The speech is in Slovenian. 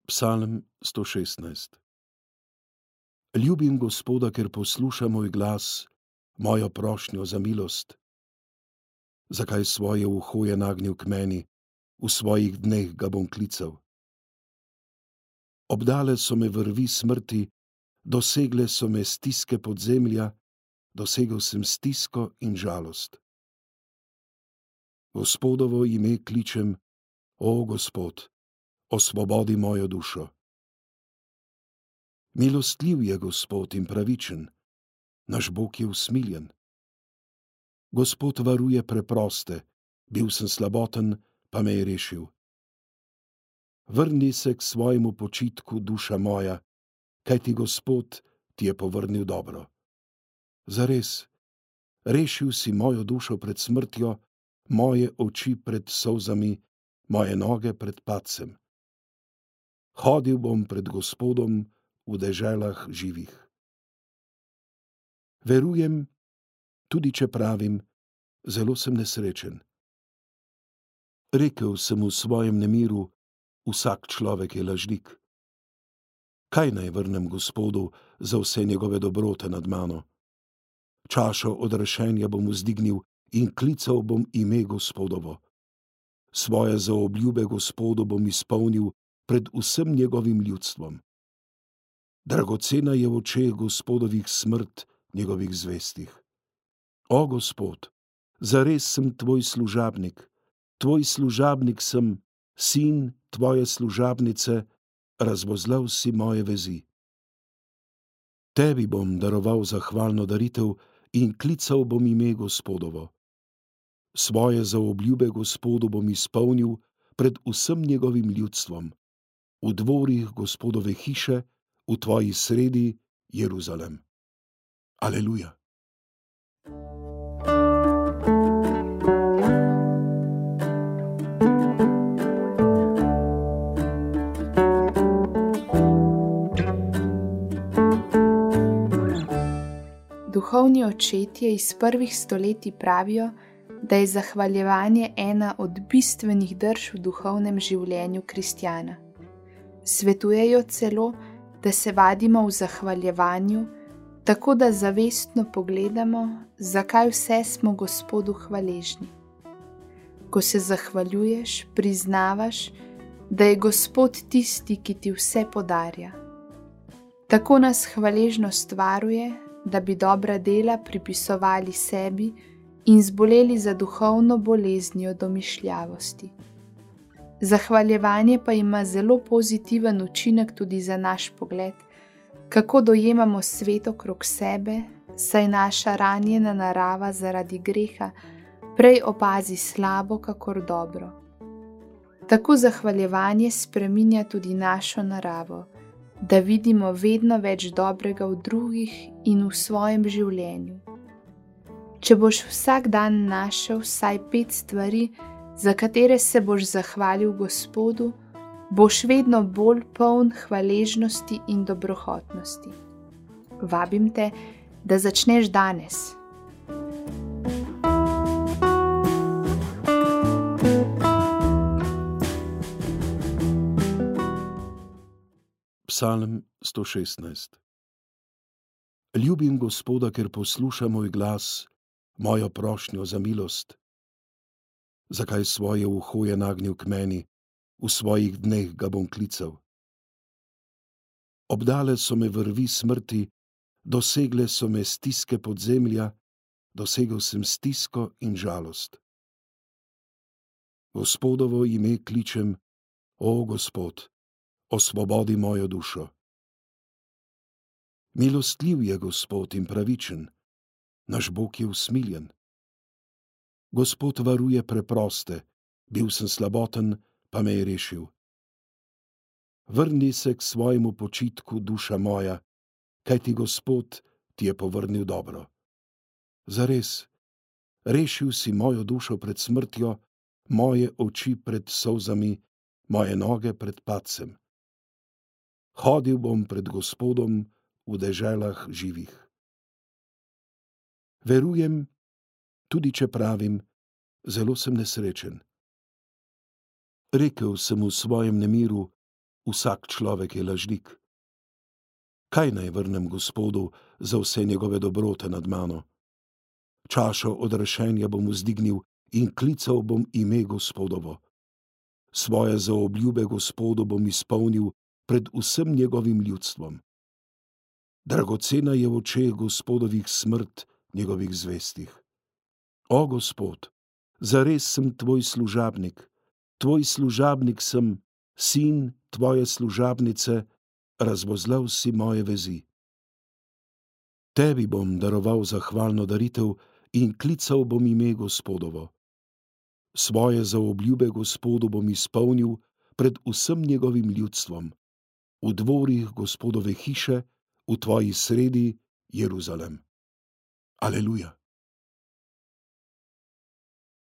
Psalm 116. Ljubim Gospoda, ker posluša moj glas, mojo prošnjo za milost. Zakaj svoje uho je nagnil k meni, v svojih dneh ga bom klical. Obdale so me vrvi smrti, dosegle so me stiske podzemlja, dosegel sem stisko in žalost. Gospodovo ime kličem, o Gospod, osvobodi mojo dušo. Milostljiv je Gospod in pravičen, naš Bog je usmiljen. Gospod varuje preproste, bil sem slaboten, pa me je rešil. Vrni se k svojemu počitku, duša moja, kajti Gospod ti je povrnil dobro. Zares, rešil si mojo dušo pred smrtjo, moje oči pred solzami, moje noge pred padcem. Hodil bom pred Gospodom v deželah živih. Verujem, tudi če pravim, zelo sem nesrečen. Rekel sem v svojem nemiru, vsak človek je lažnik. Kaj naj vrnem Gospodu za vse njegove dobrote nad mano? Čašo odrešenja bom vzdignil in klical bom ime Gospodovo. Svoje zaobljube Gospodu bom izpolnil pred vsem njegovim ljudstvom. Dragocena je v očeh Gospodovih smrt njegovih zvestih. O Gospod, zares sem tvoj služabnik sem, sin tvoje služabnice, razvozlal si moje vezi. Tebi bom daroval zahvalno daritev in klical bom ime Gospodovo. Svoje zaobljube Gospodu bom izpolnil pred vsem njegovim ljudstvom, v dvorih Gospodove hiše, v tvoji sredi, Jeruzalem. Aleluja. Duhovni očetje iz prvih stoletij pravijo, da je zahvaljevanje ena od bistvenih drž v duhovnem življenju kristjana. Svetujejo celo, da se vadimo v zahvaljevanju, tako da zavestno pogledamo, zakaj vse smo Gospodu hvaležni. Ko se zahvaljuješ, priznavaš, da je Gospod tisti, ki ti vse podarja. Tako nas hvaležnost varuje, da bi dobra dela pripisovali sebi in zboleli za duhovno boleznijo domišljavosti. Zahvaljevanje pa ima zelo pozitiven učinek tudi za naš pogled, kako dojemamo svet okrog sebe, saj naša ranjena narava zaradi greha prej opazi slabo kakor dobro. Tako zahvaljevanje spreminja tudi našo naravo, da vidimo vedno več dobrega v drugih in v svojem življenju. Če boš vsak dan našel vsaj 5 stvari, za katere se boš zahvalil Gospodu, boš vedno bolj poln hvaležnosti in dobrohotnosti. Vabim te, da začneš danes. Psalm 116. Ljubim Gospoda, ker posluša moj glas, mojo prošnjo za milost. Zakaj svoje uho je nagnil k meni, v svojih dneh ga bom klical. Obdale so me vrvi smrti, dosegle so me stiske podzemlja, dosegel sem stisko in žalost. Gospodovo ime kličem, o Gospod, osvobodi mojo dušo. Milostljiv je Gospod in pravičen, naš Bog je usmiljen. Gospod varuje preproste, bil sem slaboten, pa me je rešil. Vrni se k svojemu počitku, duša moja, kajti Gospod ti je povrnil dobro. Zares, rešil si mojo dušo pred smrtjo, moje oči pred solzami, moje noge pred padcem. Hodil bom pred Gospodom v deželah živih. Verujem, tudi če pravim, zelo sem nesrečen. Rekel sem v svojem nemiru, Vsak človek je lažnik. Kaj naj vrnem Gospodu za vse njegove dobrote nad mano? Čašo odrešenja bom vzdignil in klical bom ime Gospodovo. Svoje zaobljube Gospodu bom izpolnil pred vsem njegovim ljudstvom. Dragocena je v očeh Gospodovih smrt njegovih zvestih. O Gospod, zares sem tvoj služabnik sem, sin tvoje služabnice, razvozlal si moje vezi. Tebi bom daroval zahvalno daritev in klical bom ime Gospodovo. Svoje zaobljube Gospodu bom izpolnil pred vsem njegovim ljudstvom, v dvorih Gospodove hiše, v tvoji sredi, Jeruzalem. Aleluja.